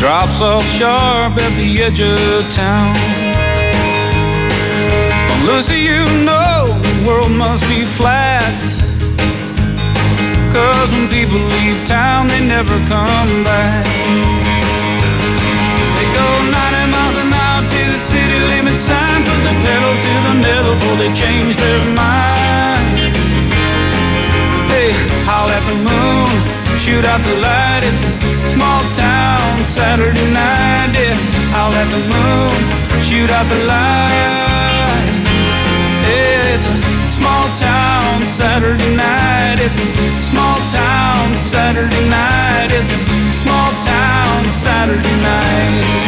drops off sharp at the edge of town. Well, Lucy, you know the world must be flat, 'cause when people leave town, they never come back. They go 90 miles an hour to the city limit sign, put the pedal to the metal before they change their mind. Hey, howl at the moon, shoot out the light, it's a small town Saturday night. Yeah, howl at the moon, shoot out the light. Yeah, it's a small town Saturday night. It's a small town Saturday night. It's a small town Saturday night.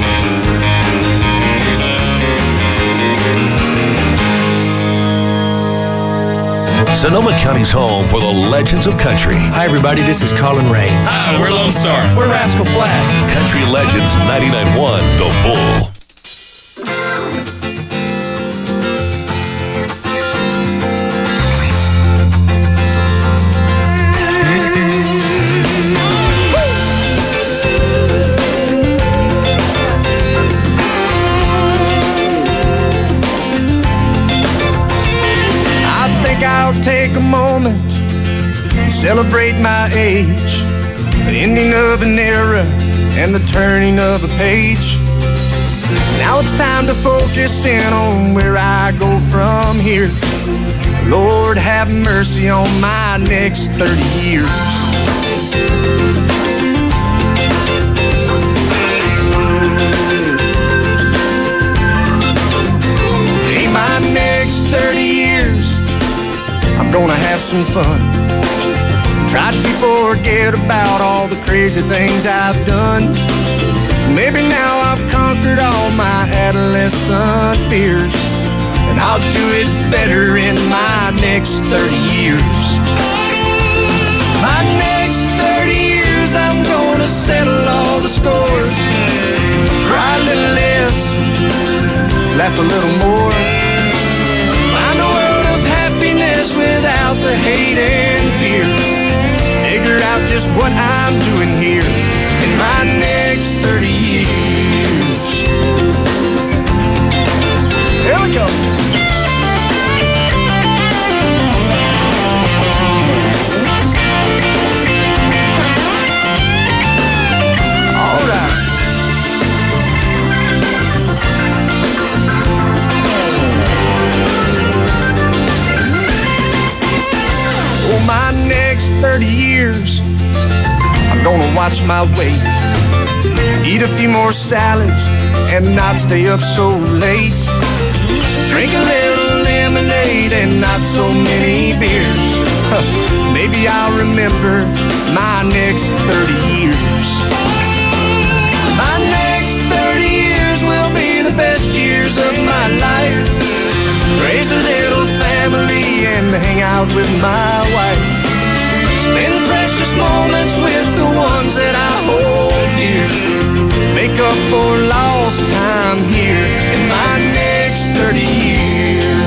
Sonoma County's home for the legends of country. Hi, everybody. This is Colin Ray. Hi, we're Lone Star. We're Rascal Flatts. Country Legends 99.1 The Bull. I'll take a moment and celebrate my age, the ending of an era and the turning of a page. Now it's time to focus in on where I go from here. Lord, have mercy on my next 30 years. In my next 30 years, I'm gonna have some fun. Try to forget about all the crazy things I've done. Maybe now I've conquered all my adolescent fears, and I'll do it better in my next 30 years. My next 30 years, I'm gonna settle all the scores. Cry a little less, laugh a little more. Find a world of happiness without the hate and fear. Figure out just what I'm doing here in my next 30 years. Here we go. All right. Oh, my next 30 years, I'm gonna watch my weight, eat a few more salads and not stay up so late, drink a little lemonade and not so many beers. Maybe I'll remember my next 30 years. My next 30 years will be the best years of my life. Raise a little family and hang out with my wife. Spend precious moments with the ones that I hold dear. Make up for lost time here in my next 30 years.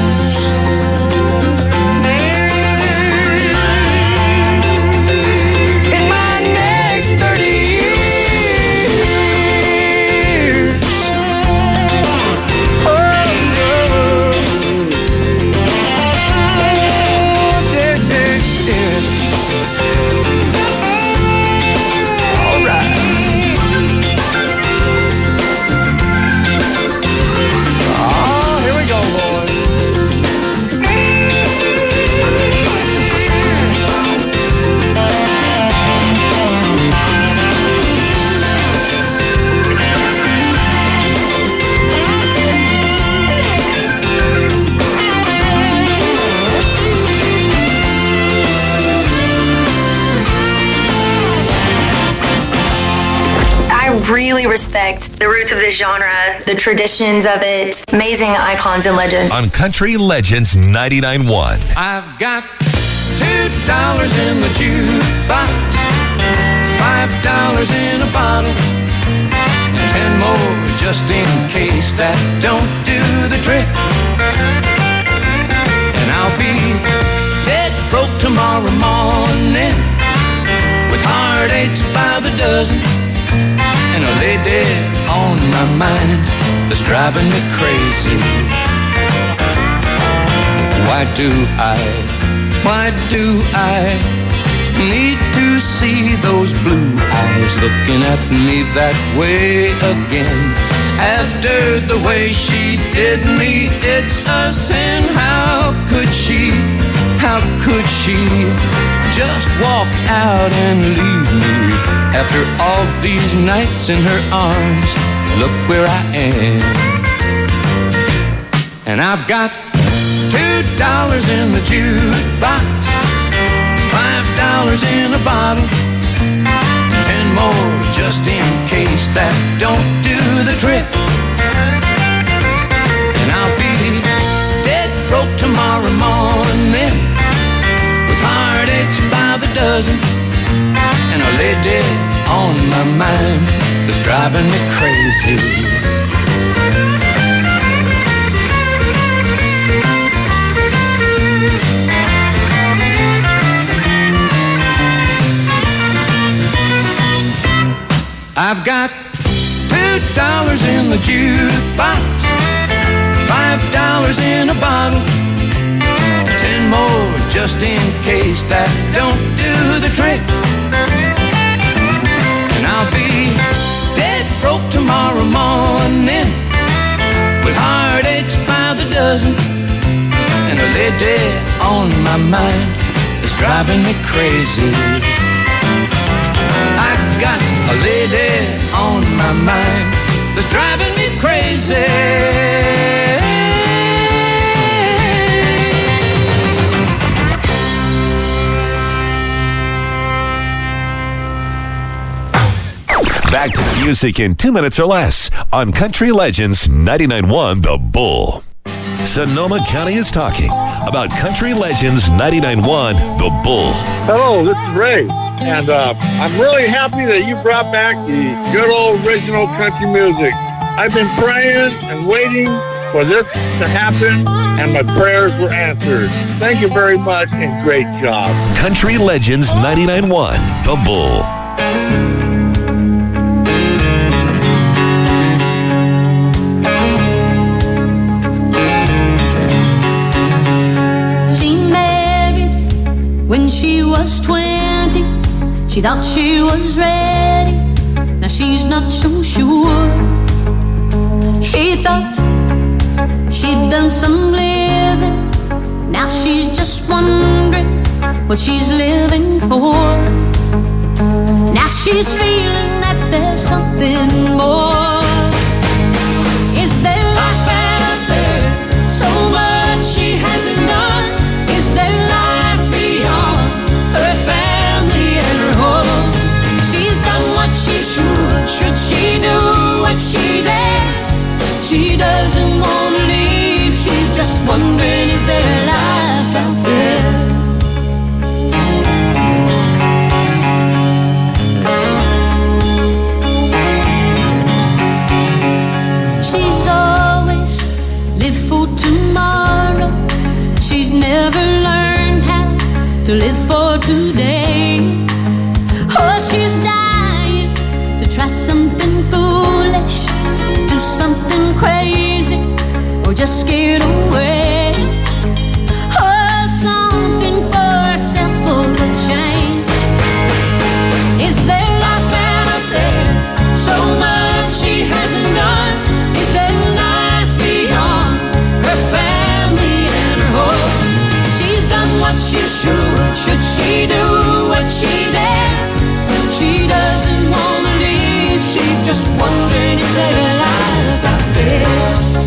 In my next 30 years. Oh, all right. Oh, here we go, boys. I really respect the roots of this genre, the traditions of it, amazing icons and legends. On Country Legends 99.1. I've got $2 in the jukebox, $5 in a bottle, 10 more just in case that don't do the trick. And I'll be dead broke tomorrow morning with heartaches by the dozen. and a lady on my mind that's driving me crazy. Why do I need to see those blue eyes looking at me that way again? After the way she did me, it's a sin. How could she just walk out and leave me? After all these nights in her arms, look where I am. And I've got $2 in the jukebox, $5 in a bottle, 10 more just in case that don't do the trick. And I'll be dead broke tomorrow morning, with heartaches by the dozen, and a lady on my mind that's driving me crazy. I've got $2 in the jukebox, $5 in a bottle, 10 more just in case that don't do the trick. And I'll be dead broke tomorrow morning, with heartaches by the dozen, and a lady on my mind that's driving me crazy. I've got a lady on my mind that's driving me crazy. Back to the music in 2 minutes or less on Country Legends 99.1 The Bull. Sonoma County is talking about Country Legends 99.1 The Bull. Hello, this is Ray. And I'm really happy that you brought back the good old original country music. I've been praying and waiting for this to happen, and my prayers were answered. Thank you very much, and great job. Country Legends 99.1 The Bull. She married when she was 20. She thought she was ready, now she's not so sure. She thought she'd done some living, now she's just wondering what she's living for. Now she's feeling that there's something more. Is there life out there, so much she hasn't done? Is there life beyond her family and her home? She's done what she should she do what she dares? She doesn't want to leave, she's just wondering, is there life out there? She's always lived for tomorrow, she's never learned how to live for today. Oh, she's dying to try something foolish, do something crazy, or just scared away. Oh, something for herself for a change. Is there life out there, so much she hasn't done? Is there life beyond her family and her home? She's done what she should she do what she dares? She doesn't want to leave, she's just wondering, is there a life out there?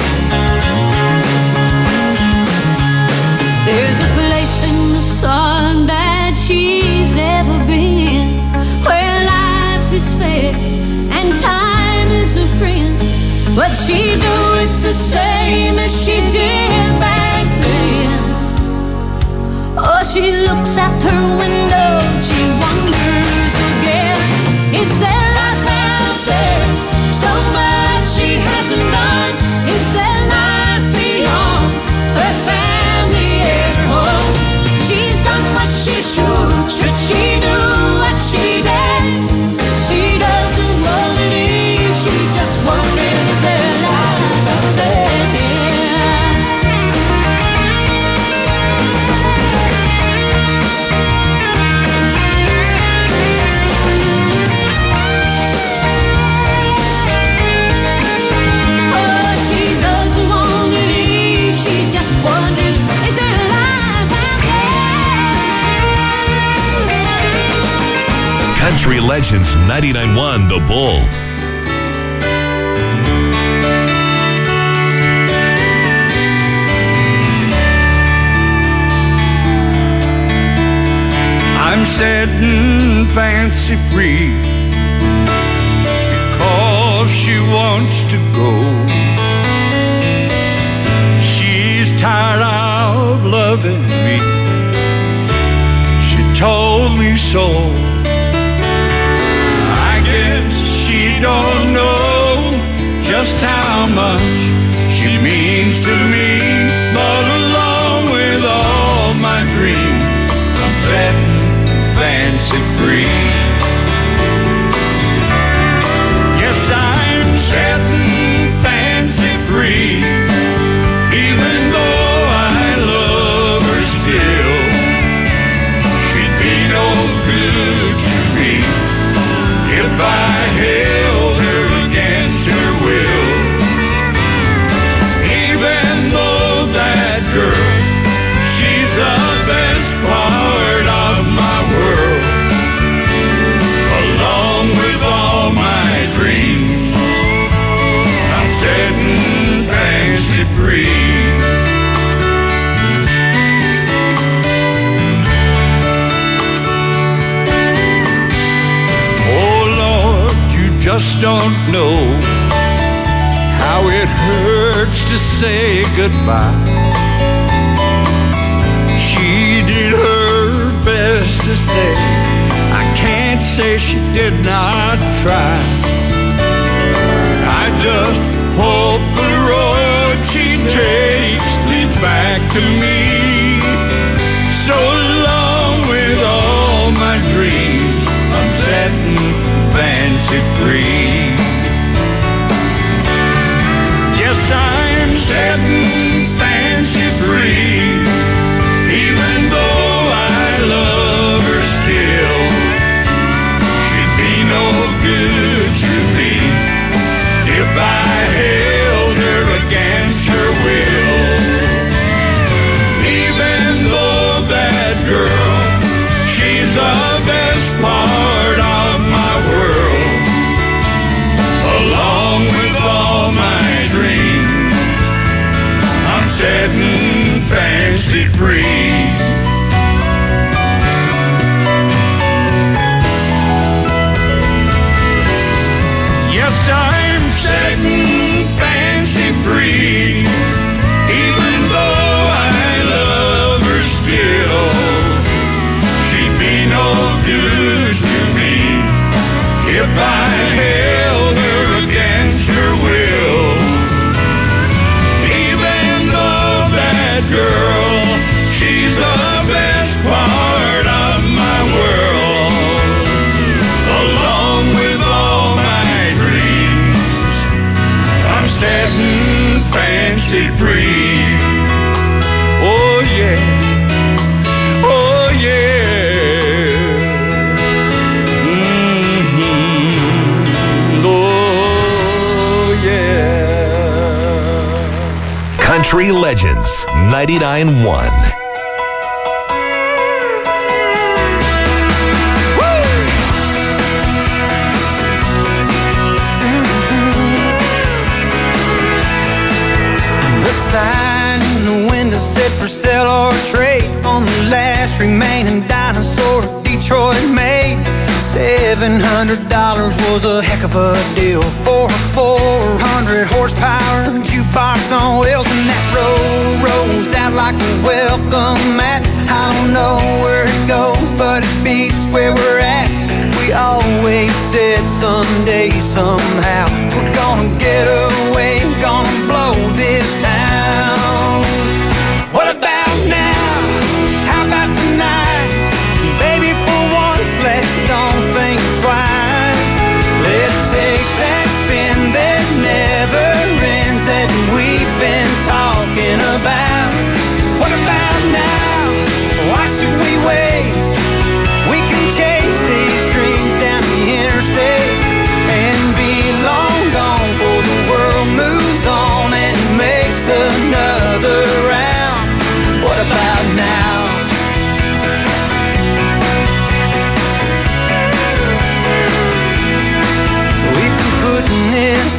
There's a place in the sun that she's never been, where life is fair and time is a friend. But she do it the same as she did back then. Oh, she looks out her window, she wonders again, is there life out there, so much she hasn't done? Is there life beyond her family and her home? She's done what she should she do what she dares? She doesn't want to leave, Legends 99.1 The Bull. I'm setting fancy free because she wants to go. She's tired of loving me. She told me so. I guess she don't know just how much she means to me. But along with all my dreams, I'm setting fancy free. Yes, I'm setting fancy free, even though I love her still. She'd be no good to me if I held her against her will. Even though that girl, she's the best part of my world. Along with all my dreams, I'm setting fancy free. Oh Lord, you just don't know how it hurts to say goodbye. She did her best to stay. I can't say she did not try. I just hope the road she takes leads back to me. So along with all my dreams, I'm setting fancy free. Yes, I'm setting fancy free, even though I love her still. She'd be no good to me if I held her against her will. Even though that girl, she's the best part of my world. Along with all my dreams, I'm setting fancy free. Yes, I'm setting fancy free, even though I love her still. She'd be no good to me if I held her against her will. Even though that girl, she's the best part of my world. Along with all my dreams, I'm setting fancy free. Oh yeah, oh yeah. Oh yeah. Country Legends 99.1. The sign in the window said for sale or trade on the last remaining dinosaur Detroit made. $700 was a heck of a deal for a 400 horsepower jukebox on wheels, and that road rolls out like a welcome mat. I don't know where it goes, but it beats where we're at. We always said someday, somehow, we're gonna get away, gonna blow this town. What about now? How about tonight? Baby, for once, let's don't think twice. Let's take that spin that never ends that we've been talking about. What about now? Why should we wait? We can chase these dreams down the interstate and be long gone for the world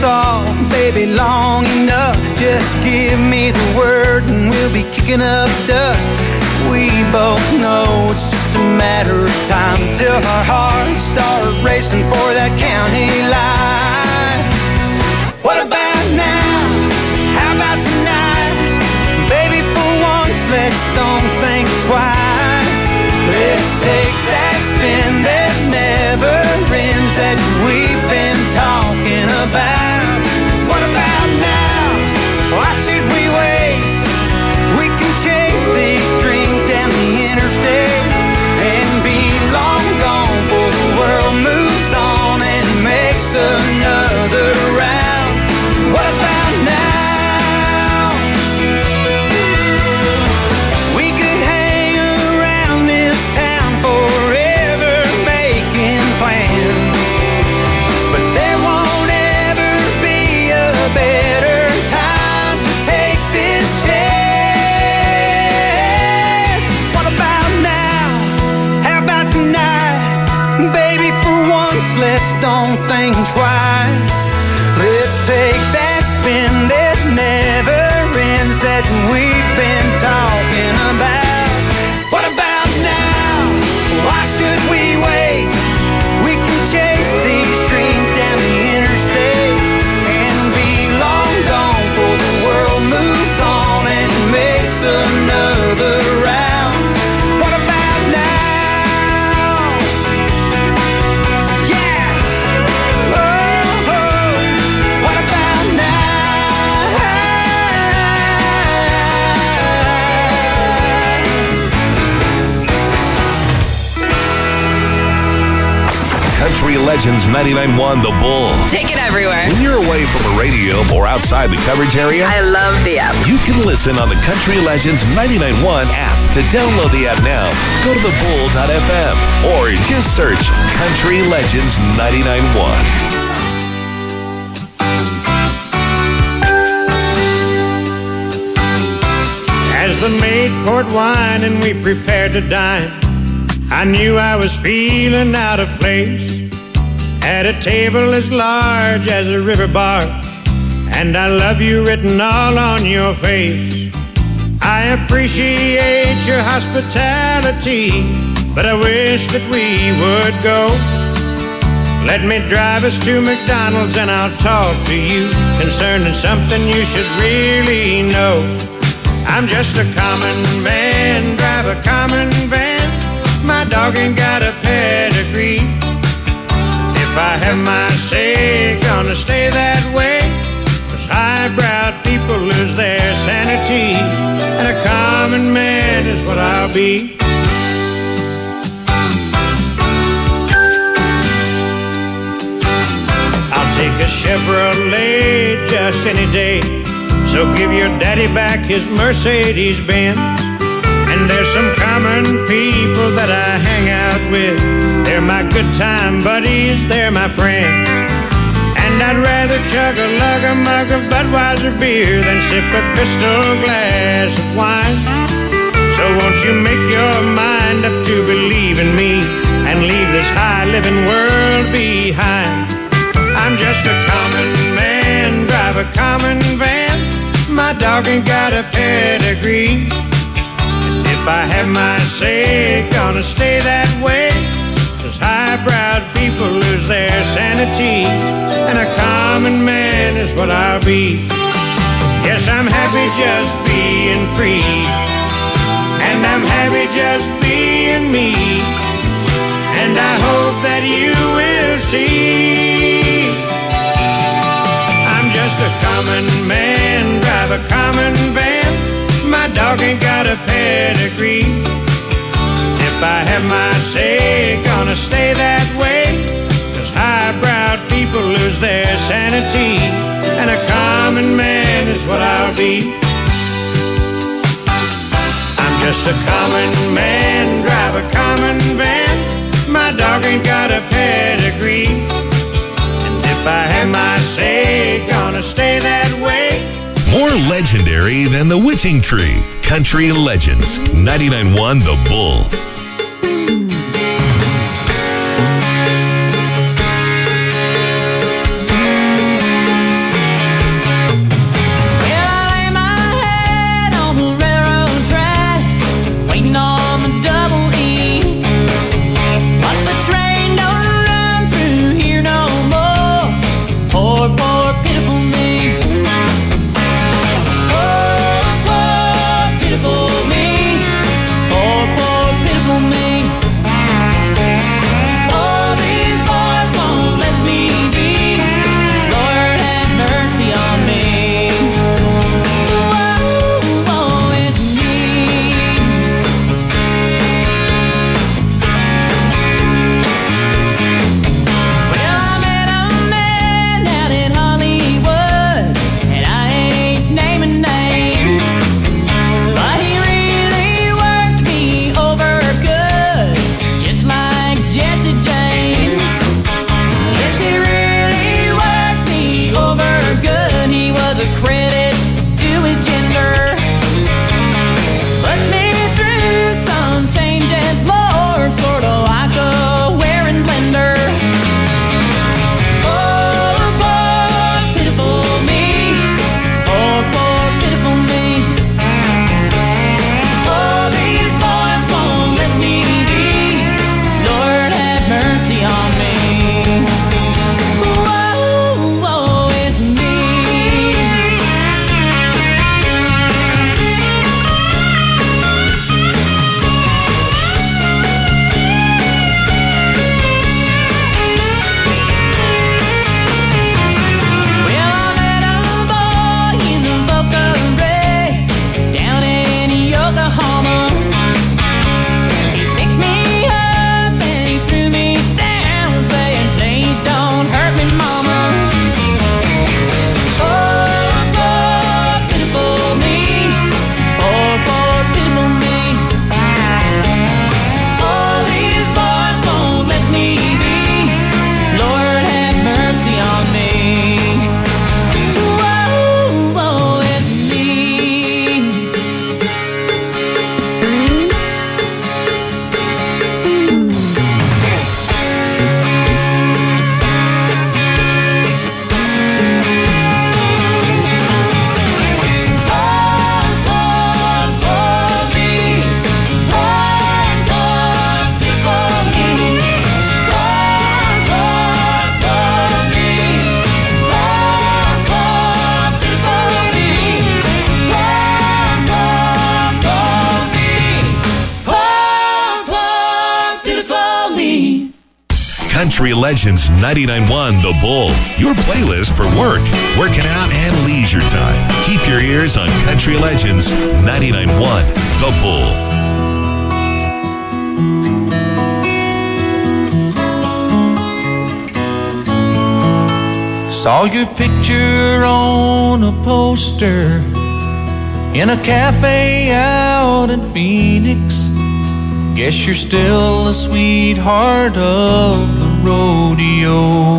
off, baby, long enough. Just give me the word and we'll be kicking up dust. We both know it's just a matter of time till our hearts start racing for that county line. What about now? How about tonight? Baby, for once, let's don't think twice. Let's take that spin that never ends that we've been talking about. What about now? Why should we wait? We can chase these dreams down the interstate and be long gone before the world moves on and makes another round. What about now? We could hang around this town forever making plans, but there won't ever be a better time to take this chance. What about now? How about tonight? Baby, for once, let's don't think twice. Let's take that spin that never ends that we've been talking about. What about now? Why should we wait? We can chase these dreams down the interstate and be long gone before the world moves on and makes another round. What about now? Yeah! Oh, what about now? Country Legends 99.1 The Bull. Take it everywhere. When you're away from the radio or outside the coverage area, I love the app. you can listen on the Country Legends 99.1 app. To download the app now, go to thebull.fm or just search Country Legends 99.1. As the maid poured wine and we prepared to dine, I knew I was feeling out of place at a table as large as a river barge, and I love you written all on your face. I appreciate your hospitality, but I wish that we would go. Let me drive us to McDonald's and I'll talk to you concerning something you should really know. I'm just a common man, drive a common van. My dog ain't got a pedigree. If I have my say, gonna stay that way. 'Cause highbrow people lose their sanity, and a common man is what I'll be. I'll take a Chevrolet just any day, so give your daddy back his Mercedes-Benz. And there's some common people that I hang out with. They're my good time buddies, they're my friends. And I'd rather chug a lug, a mug of Budweiser beer than sip a crystal glass of wine. So won't you make your mind up to believe in me and leave this high-living world behind. I'm just a common man, drive a common van. My dog ain't got a pedigree. If I have my say, gonna stay that way. 'Cause highbrow people lose their sanity, and a common man is what I'll be. Yes, I'm happy just being free, and I'm happy just being me. And I hope that you will see I'm just a common man, drive a common van. My dog ain't got a pedigree. If I have my say, gonna stay that way. 'Cause highbrow people lose their sanity, and a common man is what I'll be. I'm just a common man, drive a common van. My dog ain't got a pedigree. And if I have my say, gonna stay that way. More legendary than the Witching Tree. Country Legends 99.1 The Bull. Country Legends 99.1 The Bull, your playlist for work, working out, and leisure time. Keep your ears on Country Legends 99.1 The Bull. Saw your picture on a poster in a cafe out in Phoenix. Guess you're still the sweetheart of the rodeo.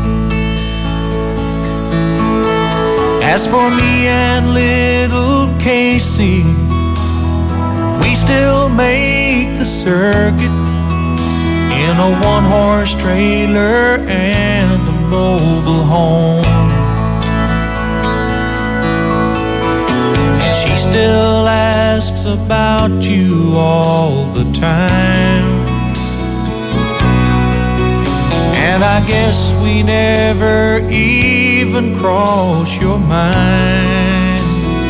As for me and little Casey, we still make the circuit in a one-horse trailer and a mobile home. And she still asks about you all the time. And I guess we never even cross your mind.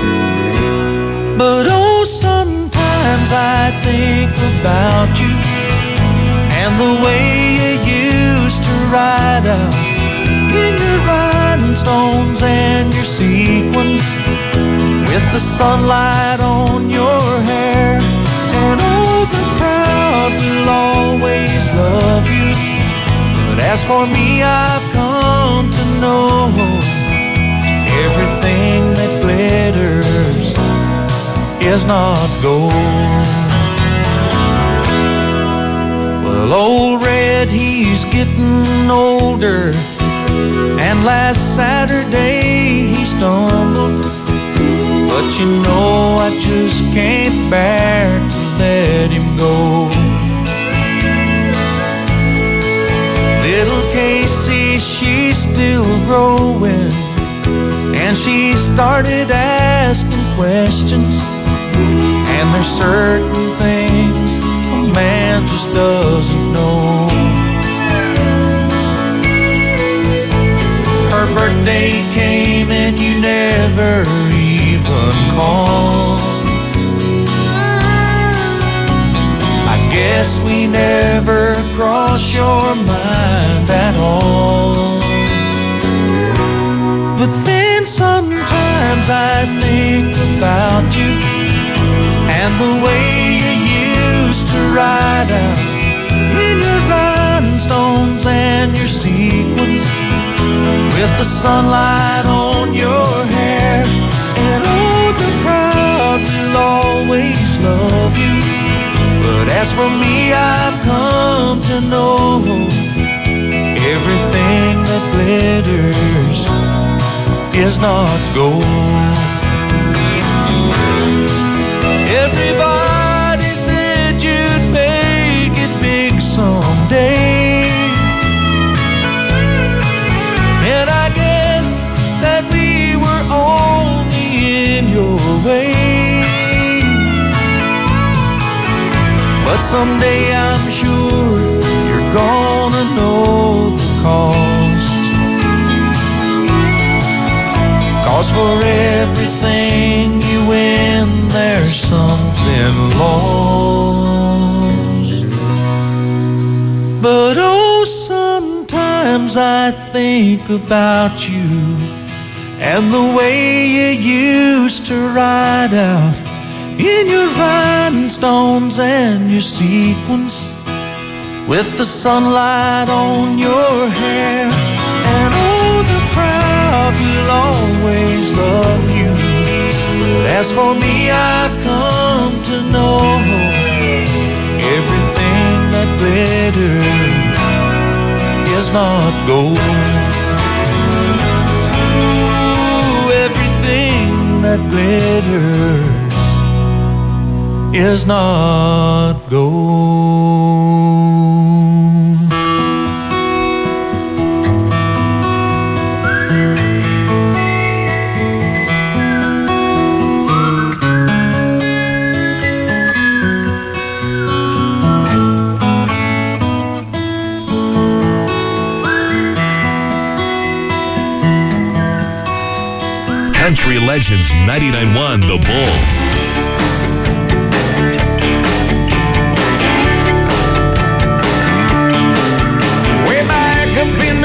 But oh, sometimes I think about you and the way you used to ride out in your rhinestones and your sequins, with the sunlight on your hair. And oh, the crowd will always love you. But as for me, I've come to know everything that glitters is not gold. Well, old Red, he's getting older, and last Saturday he stumbled. But you know I just can't bear to let him go. Little Casey, she's still growing, and she started asking questions. And there's certain things a man just doesn't know. Her birthday came and you never even called. I guess we never crossed your mind at all. But then sometimes I think about you and the way you used to ride out in your rhinestones and your sequins, with the sunlight on your hair. And oh, the crowd will always love you. But as for me, I've come to know everything that glitters is not gold. Everybody said you'd make it big someday, and I guess that we were only in your way. But someday I'm sure you're gonna know the cost. 'Cause for everything you win, there's something lost. But oh, sometimes I think about you and the way you used to ride out in your rhinestones and your sequins, with the sunlight on your hair. And oh, the crowd will always love you. But as for me, I've come to know everything that glitters is not gold. Ooh, everything that glitters is not gold. Country Legends 99.1 The Bull. Well, my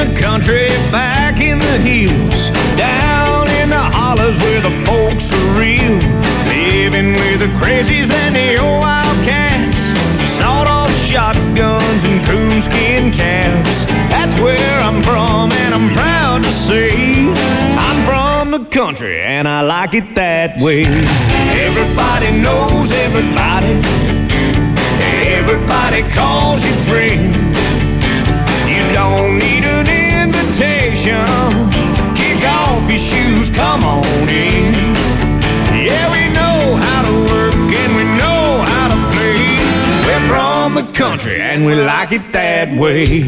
the country, back in the hills, down in the hollers where the folks are real, living with the crazies and the old wildcats, sawed-off shotguns and coonskin caps. That's where I'm from, and I'm proud to say I'm from the country, and I like it that way. Everybody knows everybody. Everybody calls you friend. You don't need an invitation. Kick off your shoes, come on in. Yeah, we know how to work and we know how to play. We're from the country and we like it that way.